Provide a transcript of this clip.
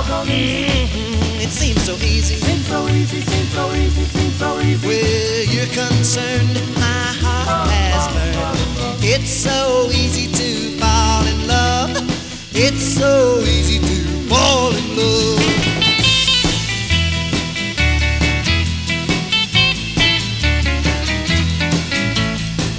It seems so easy. Where you're concerned, my heart has learned. It's so